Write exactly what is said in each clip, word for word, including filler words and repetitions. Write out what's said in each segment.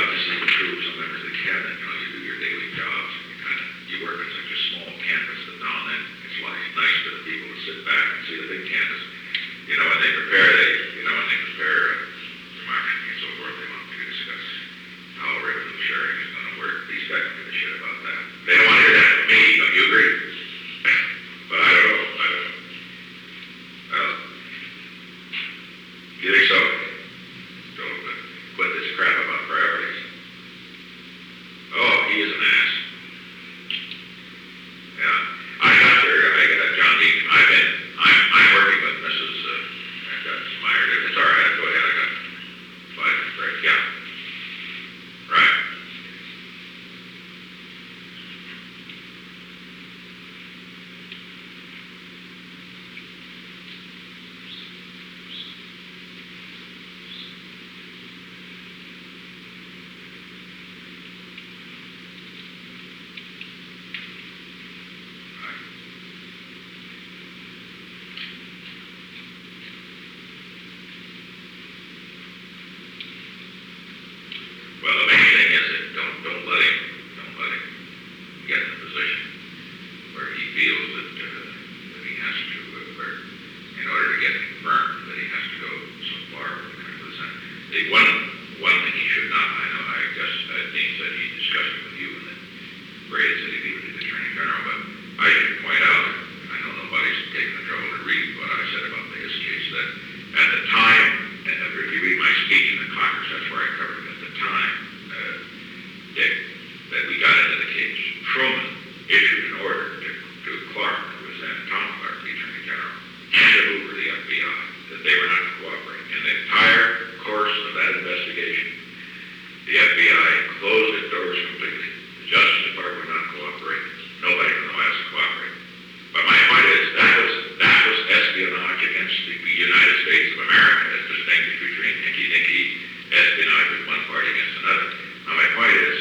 out to see the troops and members of the cabinet, you know, you do your daily jobs, and you kind of, you work on such a small canvas that now and then it's like nice for the people to sit back and see the big canvas. You know, when they prepare, they, you know, when they prepare uh, for marketing and so forth, they want me to discuss how revenue sharing is going to work. These guys don't give a shit about that. They don't want to hear that from me, don't you agree? But I don't know, I don't know. Well, you think so? Don't uh, quit this crap about priorities. Oh, he is an ass. Yeah, I got there, I got John Dean. I've been, I'm, I'm working with Missus Uh, I've got Meyer. It's all right, go ahead, I got five minutes break. Yeah. Right. Well, the main thing is that don't don't let him don't let him get in a position where he feels that uh, that he has to, uh, where in order to get confirmed that he has to go so far with the country of the Senate. The one one thing he should not, I know, I guess uh, Dean said he discussed it with you, and then Brady said he'd leave it to the Attorney General, but I should point out, I know nobody's taken the trouble to read what I said about this case, that at the time, and if you read my speech in the Congress, that's where I covered it. At the time, uh, Dick, that we got into the case, Truman issued an order to, to Clark, who was then Tom Clark, the Attorney General, and to Hoover, the F B I, that they were not to cooperate. In the entire course of that investigation, the F B I closed its doors completely. The Justice Department would not cooperate. Nobody from the West cooperated. But my point is, that was that was espionage against the United States of America, as distinguished between hickey-dickey espionage with one party against another. Now my point is,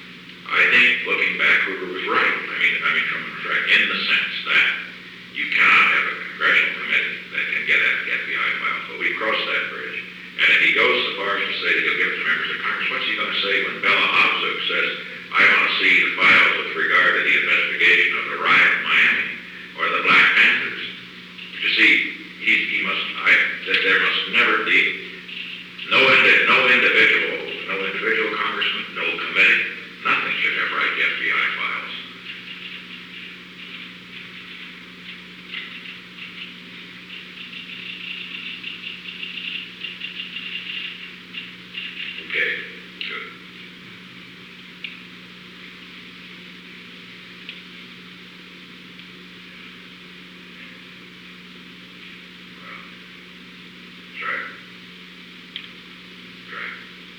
I think looking back, Hoover was right. I mean, I mean Truman was right in the sense that you cannot have a congressional committee that can get at the F B I files. But we crossed that bridge. And if he goes so far as to say that he'll give it to members of Congress, what's he going to say when Bella Abzug says, I want to see the files with regard to the investigation of the riot in Miami or the Black Panthers? But you see, he, he must, I, that there must never be no, indi- no individual, no individual congressman, no committee, nothing should have right to F B I files. Okay, good. Well, that's right. That's right.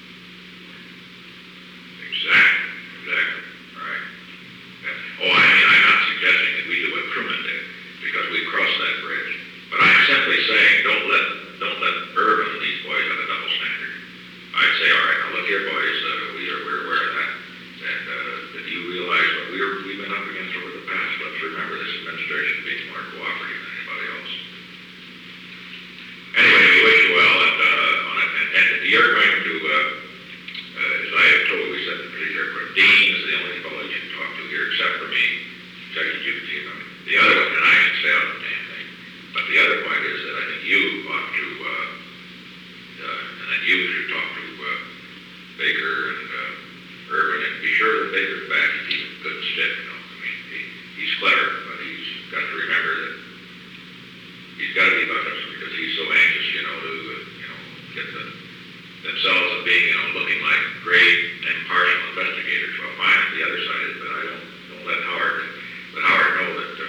Exactly, exactly, right. Yeah. Oh, I mean, I'm not suggesting that we do what Truman did, because we crossed that bridge. But I'm simply saying, don't let, don't let Irvin and these boys have a double standard. I'd say, all right, now look here, boys, uh, we are, we're aware of that. And uh, that you realize what we're, we've been up against over the past. Let's remember this administration being more cooperative than anybody else. Anyway, we wish you well, and, uh, on it, and, and you're going to, uh, uh, as I have told, we said the police aircraft, Dean is the only fellow you can talk to here, except for me, except you can see them. The other one, and I can stay on the damn thing. But the other point is that I think you ought to, uh, uh, and then you should talk to uh, Baker and uh, Irvin, and be sure that Baker's back and keep a good stick, you know. I mean, he, he's clever, but he's got to remember that he's got to be honest, because he's so anxious, you know, to, uh, you know, get the, themselves as being, you know, looking like great, impartial investigators. Well, fine, the other side is, but I don't, don't let Howard, let Howard know that, uh,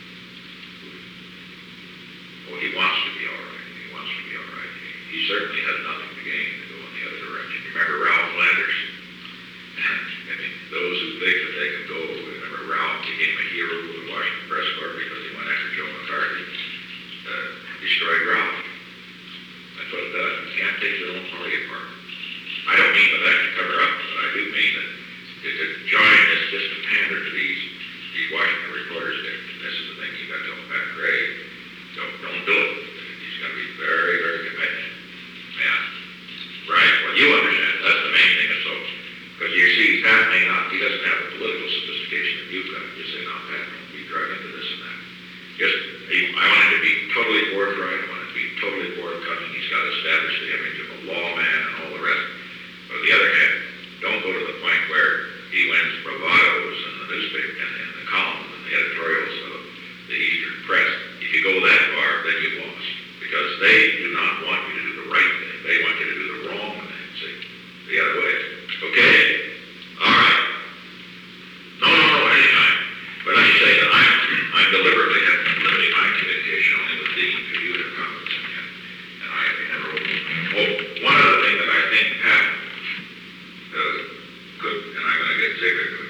well, he wants to be all right. He wants to be all right. He, he certainly has nothing to gain to go in the other direction. You remember Ralph Landers? I mean, those who think that they can go, remember Ralph became a hero of the Washington Press Corps because he went after Joe McCarthy. Uh, destroyed Ralph. That's what it does. You can't take your own party apart. I don't mean by that may not, he doesn't have the political sophistication that you've got. Just say, no, Pat, don't be driving into this and that. Just, he, I want him to be totally forthright. I want him to be totally forthcoming. He's got to establish the image of a lawman and all the rest. But on the other hand, don't go to the point where he wins bravados in the newspaper, in, in the columns and the editorials of the Eastern press. If you go that far, then you've lost. Because they do not want you to do the right thing. They want you to do the wrong thing. See? The other way. Okay? All right. No, no, no, anytime. But let me say that I'm, I'm deliberately limiting my communication only with Dean to you to comments and, and I have never. Oh, one other thing that I think Pat uh, could, and I'm going to get Zig